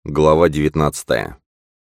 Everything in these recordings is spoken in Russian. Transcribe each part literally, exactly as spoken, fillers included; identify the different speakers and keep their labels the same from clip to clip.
Speaker 1: Глава девятнадцатая.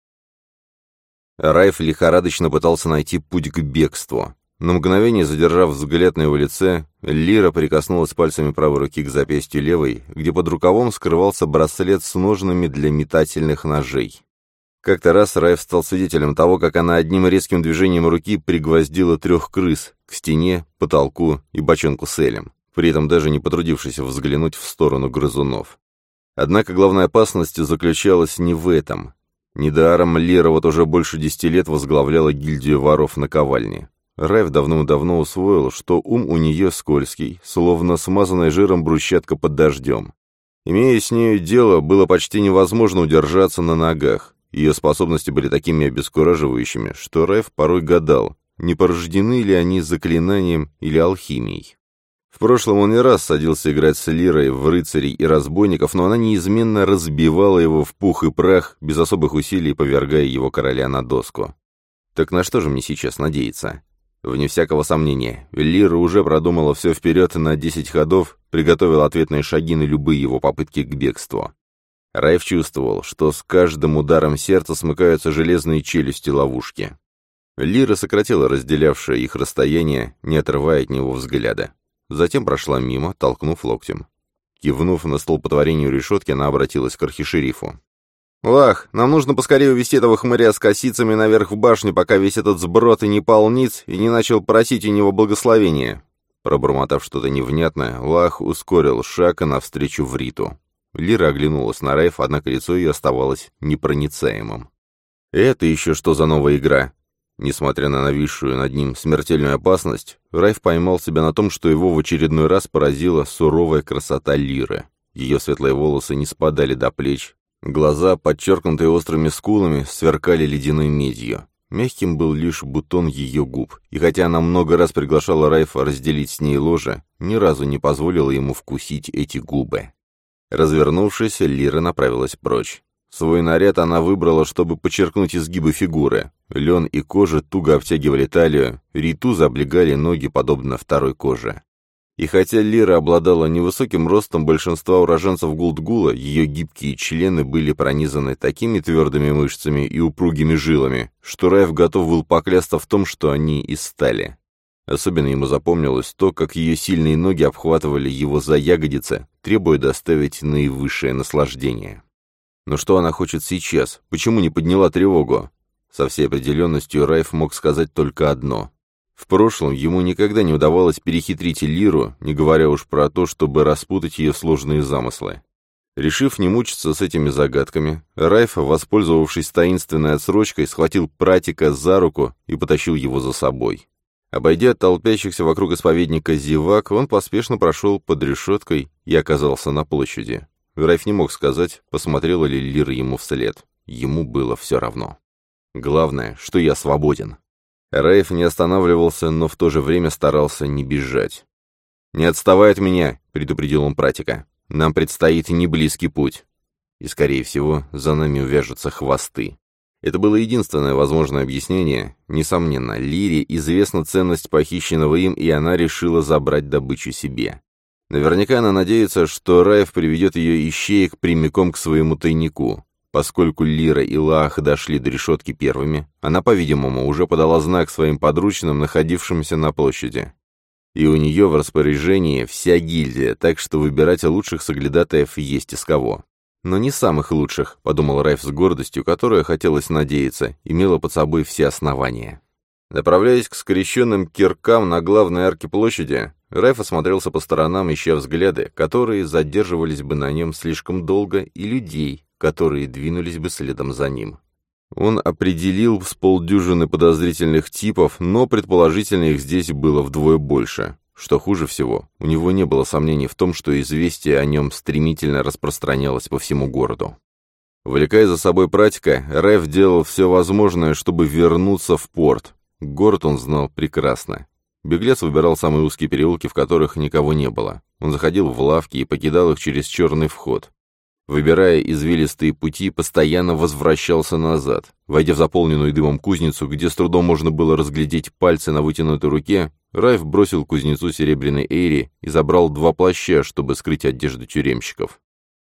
Speaker 1: Райф лихорадочно пытался найти путь к бегству. На мгновение, задержав взгляд на его лице, Лира прикоснулась пальцами правой руки к запястью левой, где под рукавом скрывался браслет с ножнами для метательных ножей. Как-то раз Райф стал свидетелем того, как она одним резким движением руки пригвоздила трех крыс к стене, потолку и бочонку с элем, при этом даже не потрудившись взглянуть в сторону грызунов. Однако главная опасность заключалась не в этом. Недаром Лира вот уже больше десяти лет возглавляла гильдию воров на ковальне. Райф давно-давно усвоил, что ум у нее скользкий, словно смазанная жиром брусчатка под дождем. Имея с нею дело, было почти невозможно удержаться на ногах. Ее способности были такими обескураживающими, что Райф порой гадал, не порождены ли они заклинанием или алхимией. В прошлом он не раз садился играть с Лирой в рыцарей и разбойников, но она неизменно разбивала его в пух и прах, без особых усилий повергая его короля на доску. Так на что же мне сейчас надеяться? Вне всякого сомнения, Лира уже продумала все вперед на десять ходов, приготовила ответные шаги на любые его попытки к бегству. Райф чувствовал, что с каждым ударом сердца смыкаются железные челюсти ловушки. Лира сократила разделявшее их расстояние, не отрывая от него взгляда. Затем прошла мимо, толкнув локтем. Кивнув на столпотворение решетки, она обратилась к архишерифу. «Лах, нам нужно поскорее увести этого хмыря с косицами наверх в башню, пока весь этот сброд и не полниц, и не начал просить у него благословения». Пробормотав что-то невнятное, Лах ускорил шаг навстречу Вриту. Лира оглянулась на Райфа, однако лицо ее оставалось непроницаемым. «Это еще что за новая игра?» Несмотря на нависшую над ним смертельную опасность, Райф поймал себя на том, что его в очередной раз поразила суровая красота Лиры. Ее светлые волосы не спадали до плеч, глаза, подчеркнутые острыми скулами, сверкали ледяной медью. Мягким был лишь бутон ее губ, и хотя она много раз приглашала Райфа разделить с ней ложе, ни разу не позволила ему вкусить эти губы. Развернувшись, Лира направилась прочь. Свой наряд она выбрала, чтобы подчеркнуть изгибы фигуры. Лен и кожа туго обтягивали талию, ритузы облегали ноги, подобно второй коже. И хотя Лира обладала невысоким ростом большинства уроженцев Гулдгула, ее гибкие члены были пронизаны такими твердыми мышцами и упругими жилами, что Райф готов был поклясться в том, что они из стали. Особенно ему запомнилось то, как ее сильные ноги обхватывали его за ягодицы, требуя доставить наивысшее наслаждение. Но что она хочет сейчас? Почему не подняла тревогу? Со всей определенностью Райф мог сказать только одно. В прошлом ему никогда не удавалось перехитрить Лиру, не говоря уж про то, чтобы распутать ее сложные замыслы. Решив не мучиться с этими загадками, Райф, воспользовавшись таинственной отсрочкой, схватил пратика за руку и потащил его за собой. Обойдя толпящихся вокруг исповедника зевак, он поспешно прошел под решеткой и оказался на площади. Райф не мог сказать, посмотрела ли Лира ему вслед. Ему было все равно. Главное, что я свободен. Райф не останавливался, но в то же время старался не бежать. «Не отставай от меня», — предупредил он пратика. «Нам предстоит неблизкий путь. И, скорее всего, за нами увяжутся хвосты». Это было единственное возможное объяснение. Несомненно, Лире известна ценность похищенного им, и она решила забрать добычу себе. Наверняка она надеется, что Райф приведет ее ищеек прямиком к своему тайнику. Поскольку Лира и Лаах дошли до решетки первыми, она, по-видимому, уже подала знак своим подручным, находившимся на площади. И у нее в распоряжении вся гильдия, так что выбирать лучших соглядатаев есть из кого. Но не самых лучших, подумал Райф с гордостью, которая, хотелось надеяться, имела под собой все основания. Направляясь к скрещенным киркам на главной арке площади, Райф осмотрелся по сторонам, ища взгляды, которые задерживались бы на нем слишком долго, и людей, которые двинулись бы следом за ним. Он определил с полдюжины подозрительных типов, но предположительно их здесь было вдвое больше. Что хуже всего, у него не было сомнений в том, что известие о нем стремительно распространялось по всему городу. Увлекая за собой пратика, Райф делал все возможное, чтобы вернуться в порт. Город он знал прекрасно. Беглец выбирал самые узкие переулки, в которых никого не было. Он заходил в лавки и покидал их через черный вход. Выбирая извилистые пути, постоянно возвращался назад. Войдя в заполненную дымом кузницу, где с трудом можно было разглядеть пальцы на вытянутой руке, Райф бросил кузнецу серебряной эйри и забрал два плаща, чтобы скрыть одежду тюремщиков.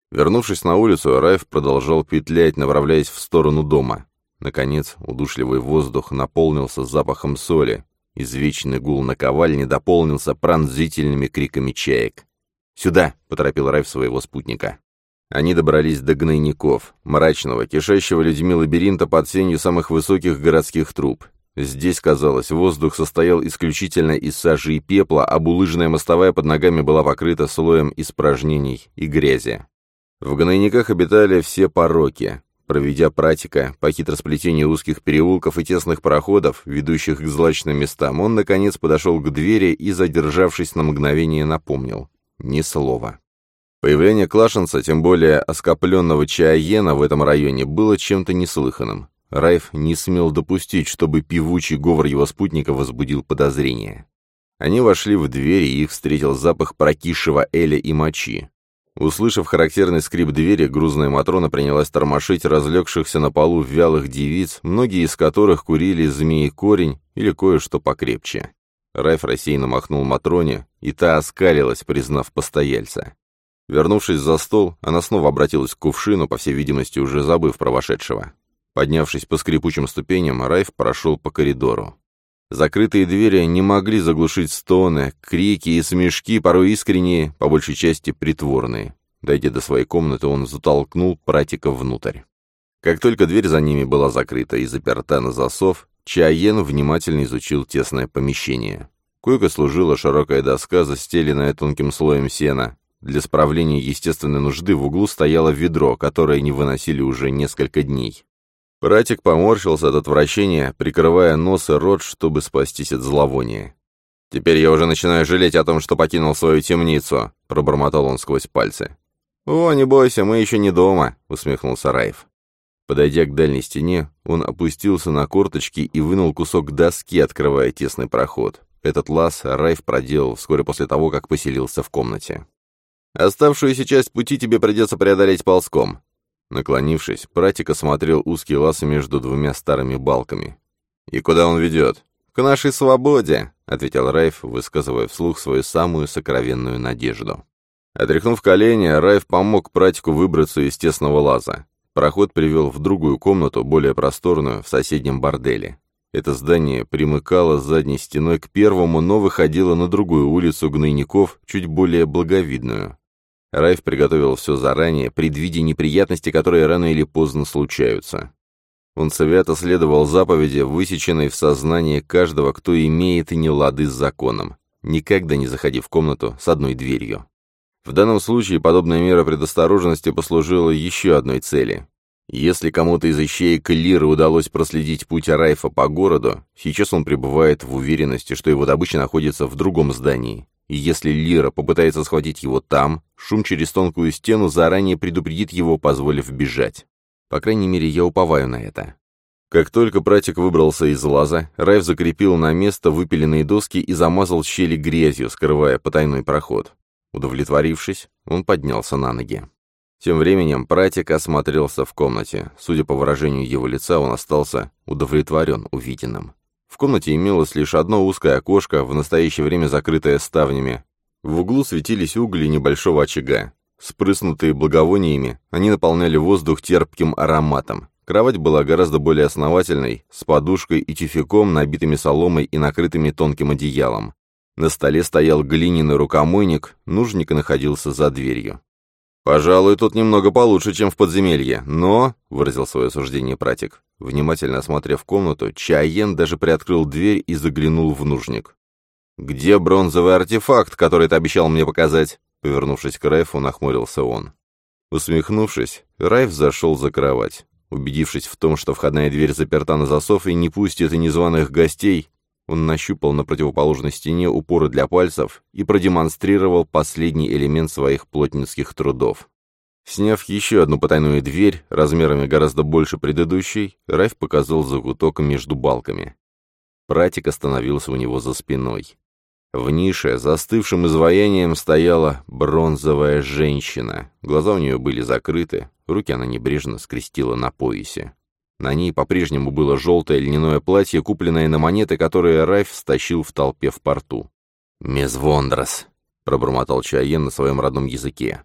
Speaker 1: Вернувшись на улицу, Райф продолжал петлять, направляясь в сторону дома. Наконец, удушливый воздух наполнился запахом соли. Извечный гул наковальни дополнился пронзительными криками чаек. «Сюда!» — поторопил Райф своего спутника. Они добрались до гнойников, мрачного, кишащего людьми лабиринта под сенью самых высоких городских труб. Здесь, казалось, воздух состоял исключительно из сажи и пепла, а булыжная мостовая под ногами была покрыта слоем испражнений и грязи. В гнойниках обитали все пороки. Проведя пратика по хитросплетению узких переулков и тесных проходов, ведущих к злачным местам, он, наконец, подошел к двери и, задержавшись на мгновение, напомнил. Ни слова. Появление клашенца, тем более оскопленного Чаоена в этом районе, было чем-то неслыханным. Райф не смел допустить, чтобы певучий говор его спутника возбудил подозрения. Они вошли в дверь, и их встретил запах прокисшего эля и мочи. Услышав характерный скрип двери, грузная Матрона принялась тормошить разлегшихся на полу вялых девиц, многие из которых курили змеи-корень или кое-что покрепче. Райф рассеянно махнул Матроне, и та оскалилась, признав постояльца. Вернувшись за стол, она снова обратилась к кувшину, по всей видимости, уже забыв про вошедшего. Поднявшись по скрипучим ступеням, Райф прошел по коридору. Закрытые двери не могли заглушить стоны, крики и смешки, порой искренние, по большей части притворные. Дойдя до своей комнаты, он затолкнул пратика внутрь. Как только дверь за ними была закрыта и заперта на засов, Чаоен внимательно изучил тесное помещение. Койка служила широкая доска, застеленная тонким слоем сена. Для справления естественной нужды в углу стояло ведро, которое не выносили уже несколько дней. Пратик поморщился от отвращения, прикрывая нос и рот, чтобы спастись от зловония. «Теперь я уже начинаю жалеть о том, что покинул свою темницу», — пробормотал он сквозь пальцы. «О, не бойся, мы еще не дома», — усмехнулся Райф. Подойдя к дальней стене, он опустился на корточки и вынул кусок доски, открывая тесный проход. Этот лаз Райф проделал вскоре после того, как поселился в комнате. «Оставшуюся часть пути тебе придется преодолеть ползком». Наклонившись, Пратик осмотрел узкий лаз между двумя старыми балками. «И куда он ведет?» «К нашей свободе», — ответил Райф, высказывая вслух свою самую сокровенную надежду. Отряхнув колени, Райф помог Пратику выбраться из тесного лаза. Проход привел в другую комнату, более просторную, в соседнем борделе. Это здание примыкало задней стеной к первому, но выходило на другую улицу гнойников, чуть более благовидную. Райф приготовил все заранее, предвидя неприятности, которые рано или поздно случаются. Он свято следовал заповеди, высеченной в сознании каждого, кто имеет нелады с законом. Никогда не заходи в комнату с одной дверью. В данном случае подобная мера предосторожности послужила еще одной цели. Если кому-то из ищеек Лиры удалось проследить путь Райфа по городу, сейчас он пребывает в уверенности, что его добыча находится в другом здании. И если Лира попытается схватить его там, шум через тонкую стену заранее предупредит его, позволив бежать. По крайней мере, я уповаю на это. Как только Пратик выбрался из лаза, Райф закрепил на место выпиленные доски и замазал щели грязью, скрывая потайной проход. Удовлетворившись, он поднялся на ноги. Тем временем Пратик осмотрелся в комнате. Судя по выражению его лица, он остался удовлетворен увиденным. В комнате имелось лишь одно узкое окошко, в настоящее время закрытое ставнями. В углу светились угли небольшого очага. Спрыснутые благовониями, они наполняли воздух терпким ароматом. Кровать была гораздо более основательной, с подушкой и тюфяком, набитыми соломой и накрытыми тонким одеялом. На столе стоял глиняный рукомойник, нужник находился за дверью. «Пожалуй, тут немного получше, чем в подземелье, но...» — выразил свое суждение Пратик. Внимательно осмотрев комнату, Чаоен даже приоткрыл дверь и заглянул в нужник. «Где бронзовый артефакт, который ты обещал мне показать?» Повернувшись к Райфу, нахмурился он. Усмехнувшись, Райф зашел за кровать. Убедившись в том, что входная дверь заперта на засов и не пустит и незваных гостей, он нащупал на противоположной стене упоры для пальцев и продемонстрировал последний элемент своих плотницких трудов. Сняв еще одну потайную дверь, размерами гораздо больше предыдущей, Райф показал закуток между балками. Пратик остановился у него за спиной. В нише, застывшим изваянием, стояла бронзовая женщина. Глаза у нее были закрыты, руки она небрежно скрестила на поясе. На ней по-прежнему было желтое льняное платье, купленное на монеты, которые Райф стащил в толпе в порту. «Мезвондрос», — пробормотал Чаоен на своем родном языке.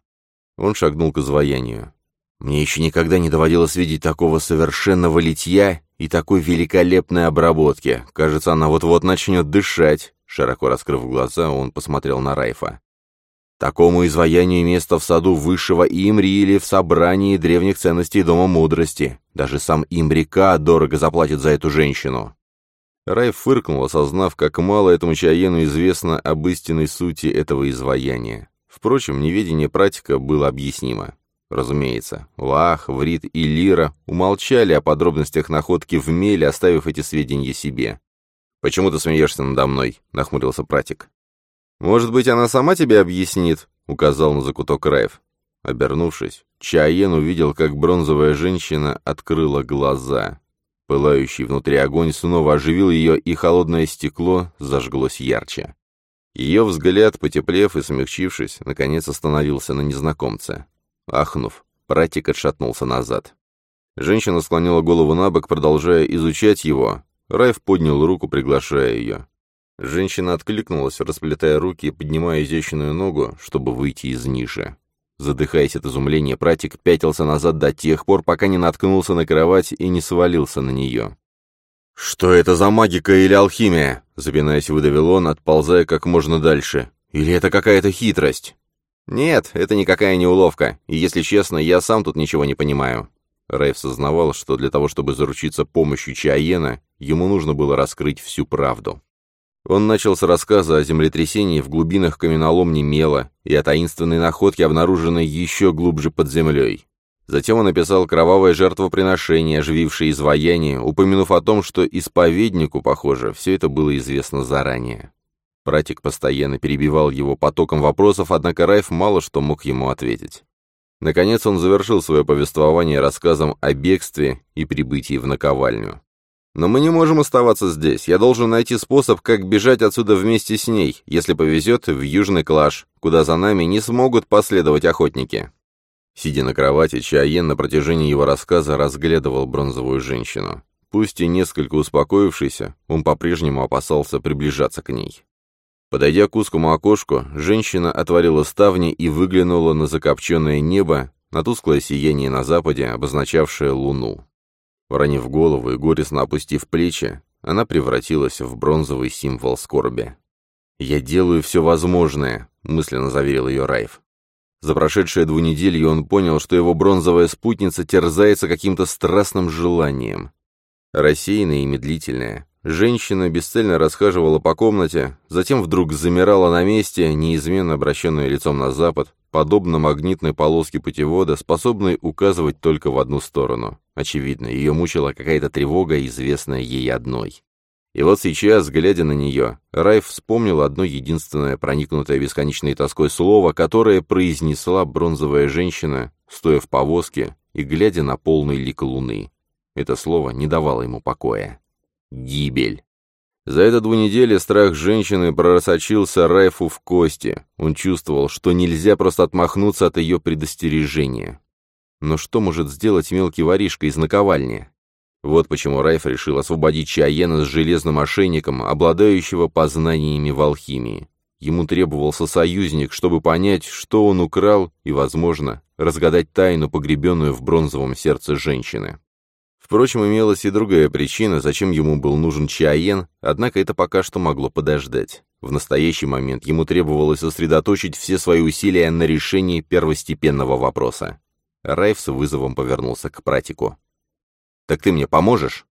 Speaker 1: Он шагнул к изваянию. «Мне еще никогда не доводилось видеть такого совершенного литья и такой великолепной обработки. Кажется, она вот-вот начнет дышать». Широко раскрыв глаза, он посмотрел на Райфа. «Такому изваянию место в саду высшего Имри или в собрании древних ценностей Дома Мудрости. Даже сам Имрика дорого заплатит за эту женщину». Райф фыркнул, осознав, как мало этому Чаену известно об истинной сути этого изваяния. Впрочем, неведение пратика было объяснимо. Разумеется, Лаах, Врит и Лира умолчали о подробностях находки в меле, оставив эти сведения себе. «Почему ты смеешься надо мной?» — нахмурился пратик. «Может быть, она сама тебе объяснит?» — указал на закуток Райф. Обернувшись, Чаен увидел, как бронзовая женщина открыла глаза. Пылающий внутри огонь снова оживил ее, и холодное стекло зажглось ярче. Ее взгляд, потеплев и смягчившись, наконец остановился на незнакомце. Ахнув, пратик отшатнулся назад. Женщина склонила голову на бок, продолжая изучать его. Райф поднял руку, приглашая ее. Женщина откликнулась, расплетая руки и поднимая изящную ногу, чтобы выйти из ниши. Задыхаясь от изумления, пратик пятился назад до тех пор, пока не наткнулся на кровать и не свалился на нее. «Что это за магика или алхимия?» — запинаясь, выдавил он, отползая как можно дальше. «Или это какая-то хитрость?» «Нет, это никакая не уловка, и, если честно, я сам тут ничего не понимаю». Райф сознавал, что для того, чтобы заручиться помощью Чаена, ему нужно было раскрыть всю правду. Он начал с рассказа о землетрясении в глубинах каменоломни Мела и о таинственной находке, обнаруженной еще глубже под землей. Затем он описал кровавое жертвоприношение, оживившее изваяние, упомянув о том, что исповеднику, похоже, все это было известно заранее. Пратик постоянно перебивал его потоком вопросов, однако Райф мало что мог ему ответить. Наконец он завершил свое повествование рассказом о бегстве и прибытии в наковальню. «Но мы не можем оставаться здесь. Я должен найти способ, как бежать отсюда вместе с ней, если повезет, в Южный Клаш, куда за нами не смогут последовать охотники». Сидя на кровати, Чаен на протяжении его рассказа разглядывал бронзовую женщину. Пусть и несколько успокоившийся, он по-прежнему опасался приближаться к ней. Подойдя к узкому окошку, женщина отворила ставни и выглянула на закопченное небо, на тусклое сияние на западе, обозначавшее луну. Уронив голову и горестно опустив плечи, она превратилась в бронзовый символ скорби. «Я делаю все возможное», — мысленно заверил ее Райф. За прошедшие двунеделье он понял, что его бронзовая спутница терзается каким-то страстным желанием. Рассеянная и медлительная, женщина бесцельно расхаживала по комнате, затем вдруг замирала на месте, неизменно обращенная лицом на запад, подобно магнитной полоске путевода, способной указывать только в одну сторону. Очевидно, ее мучила какая-то тревога, известная ей одной. И вот сейчас, глядя на нее, Райф вспомнил одно единственное проникнутое бесконечной тоской слово, которое произнесла бронзовая женщина, стоя в повозке и глядя на полный лик луны. Это слово не давало ему покоя. Гибель. За это двунедели страх женщины просочился Райфу в кости. Он чувствовал, что нельзя просто отмахнуться от ее предостережения. Но что может сделать мелкий воришка из наковальни? Вот почему Райф решил освободить Чаена с железным ошейником, обладающего познаниями в алхимии. Ему требовался союзник, чтобы понять, что он украл, и, возможно, разгадать тайну, погребенную в бронзовом сердце женщины. Впрочем, имелась и другая причина, зачем ему был нужен Чаен, однако это пока что могло подождать. В настоящий момент ему требовалось сосредоточить все свои усилия на решении первостепенного вопроса. Райф с вызовом повернулся к пратику. «Так ты мне поможешь?»